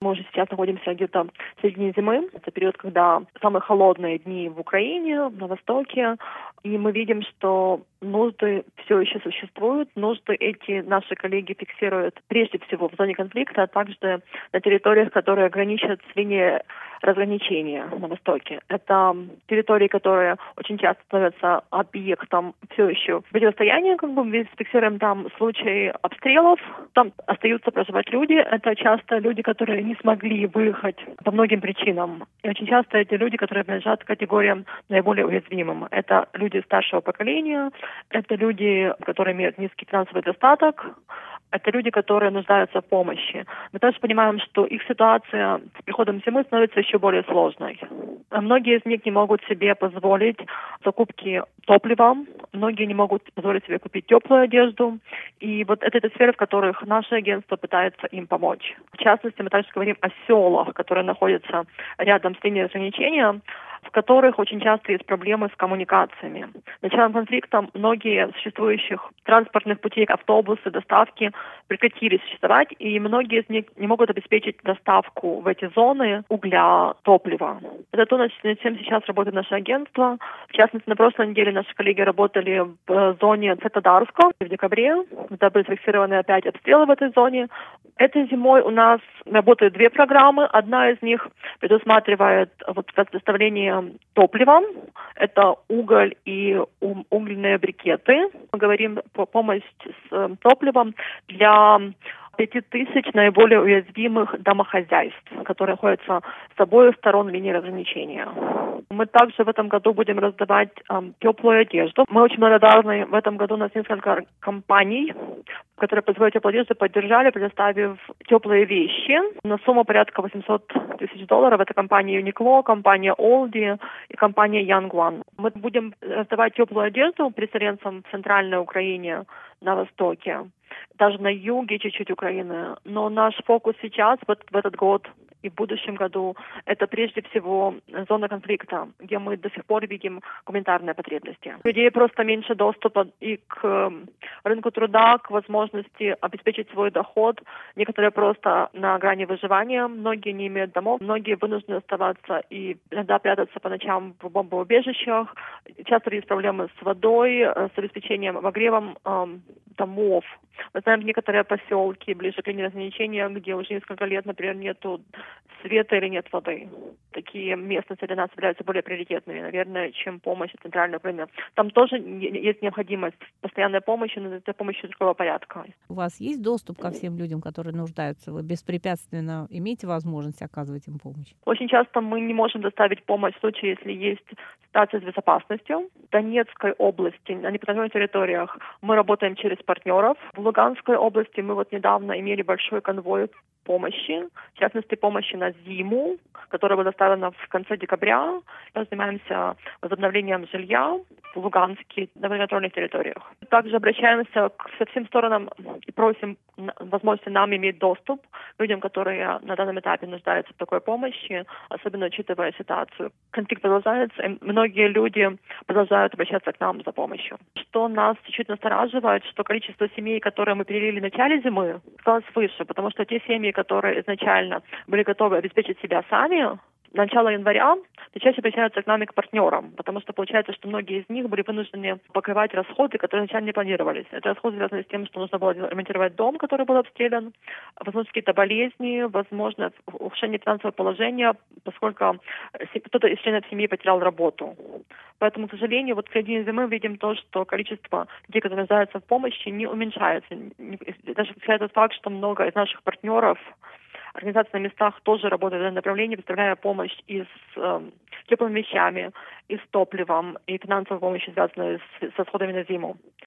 Мы уже сейчас находимся где-то в середине зимы. Это период, когда самые холодные дни в Украине, на Востоке. И мы видим, что нужды все еще существуют. Нужды эти наши коллеги фиксируют прежде всего в зоне конфликта, а также на территориях, которые граничат с линией разграничения на Востоке. Это территории, которые очень часто становятся объектом все еще противостояния, мы фиксируем там случаи обстрелов, там остаются проживать люди. Это часто люди, которые не смогли выехать по многим причинам. И очень часто эти люди, которые принадлежат к категориям наиболее уязвимым. Это люди старшего поколения, это люди, которые имеют низкий финансовый достаток, это люди, которые нуждаются в помощи. Мы также понимаем, что их ситуация с приходом зимы становится еще более сложной. Многие из них не могут себе позволить закупки топлива, многие не могут позволить себе купить теплую одежду. И вот это сферы, в которых наше агентство пытается им помочь. В частности, мы также говорим о селах, которые находятся рядом с линией разграничения, в которых очень часто есть проблемы с коммуникациями. Началом конфликта многие существующих транспортных путей, автобусы, доставки прекратили существовать, и многие из них не могут обеспечить доставку в эти зоны угля, топлива. Это то, над чем сейчас работает наше агентство. В частности, на прошлой неделе наши коллеги работали в зоне Цветодарска в декабре, когда были зафиксированы опять обстрелы в этой зоне. Этой зимой у нас работают две программы. Одна из них предусматривает предоставление топлива. Это уголь и угольные брикеты. Мы говорим про помощь с топливом для 5000 наиболее уязвимых домохозяйств, которые находятся с обоих сторон линии разграничения. Мы также в этом году будем раздавать теплую одежду. Мы очень благодарны. В этом году у нас несколько компаний, которые производят теплую одежду, поддержали, предоставив теплые вещи на сумму порядка $800 тысяч. Это компания Uniqlo, компания Aldi и компания Young One. Мы будем раздавать теплую одежду переселенцам в Центральной Украине, на Востоке, даже на юге чуть-чуть Украины. Но наш фокус сейчас, в этот год и в будущем году, это прежде всего зона конфликта, где мы до сих пор видим гуманитарные потребности. У людей просто меньше доступа и к рынку труда, к возможности обеспечить свой доход. Некоторые просто на грани выживания, многие не имеют домов, многие вынуждены оставаться и иногда прятаться по ночам в бомбоубежищах. Часто есть проблемы с водой, с обеспечением обогревом домов. Мы знаем некоторые поселки ближе к линии разграничения, где уже несколько лет, например, нету света или нет воды. Такие местности для нас являются более приоритетными, наверное, чем помощь в Центральной Украине. Там тоже есть необходимость постоянной помощи, но это помощь другого порядка. У вас есть доступ ко всем людям, которые нуждаются? Вы беспрепятственно имеете возможность оказывать им помощь? Очень часто мы не можем доставить помощь в случае, если есть ситуация с безопасностью. В Донецкой области, на неподконтрольных территориях, мы работаем через партнеров. В Луганской области мы недавно имели большой конвой помощи, в частности, помощи на зиму, которая была доставлена в конце декабря. Мы занимаемся возобновлением жилья в Луганске, на неподконтрольных территориях. Также обращаемся со всем сторонам и просим возможности нам иметь доступ к людям, которые на данном этапе нуждаются в такой помощи, особенно учитывая ситуацию. Конфликт продолжается, и многие люди продолжают обращаться к нам за помощью. Что нас чуть-чуть настораживает, что количество семей, которые мы перевели в начале зимы, стало выше, потому что те семьи, которые изначально были готовы обеспечить себя сами, начала января чаще обращаются к нам и к партнерам, потому что получается, что многие из них были вынуждены покрывать расходы, которые изначально не планировались. Это расходы связаны с тем, что нужно было ремонтировать дом, который был обстрелян, возможно, какие-то болезни, возможно, ухудшение финансового положения, поскольку кто-то из членов семьи потерял работу. Поэтому, к сожалению, в середине зимы мы видим то, что количество людей, которые нуждаются в помощи, не уменьшается. Даже тот факт, что много из наших партнеров, организации на местах тоже работают в этом направлении, представляя помощь и с теплыми вещами, и с топливом, и финансовой помощью, связанной с расходами на зиму.